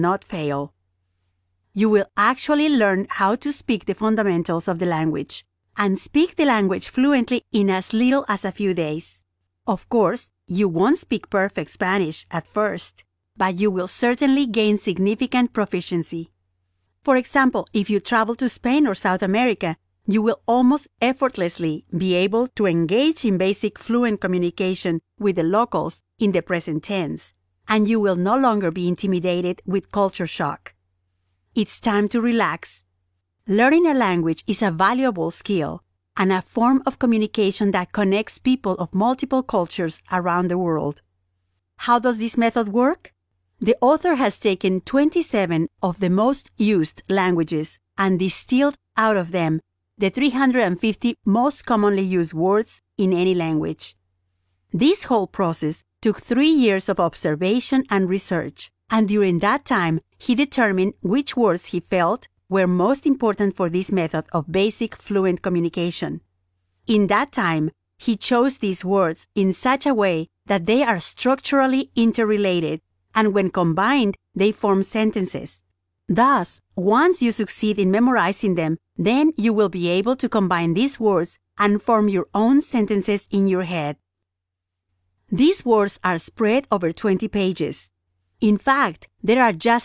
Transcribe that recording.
not fail. You will actually learn how to speak the fundamentals of the language and speak the language fluently in as little as a few days. Of course, you won't speak perfect Spanish at first, but you will certainly gain significant proficiency. For example, if you travel to Spain or South America, you will almost effortlessly be able to engage in basic fluent communication with the locals in the present tense, and you will no longer be intimidated with culture shock. It's time to relax. Learning a language is a valuable skill and a form of communication that connects people of multiple cultures around the world. How does this method work? The author has taken 27 of the most used languages and distilled out of them the 350 most commonly used words in any language. This whole process took 3 years of observation and research, and during that time, he determined which words he felt were most important for this method of basic fluent communication. In that time, he chose these words in such a way that they are structurally interrelated, and when combined, they form sentences. Thus, once you succeed in memorizing them, then you will be able to combine these words and form your own sentences in your head. These words are spread over 20 pages. In fact, there are just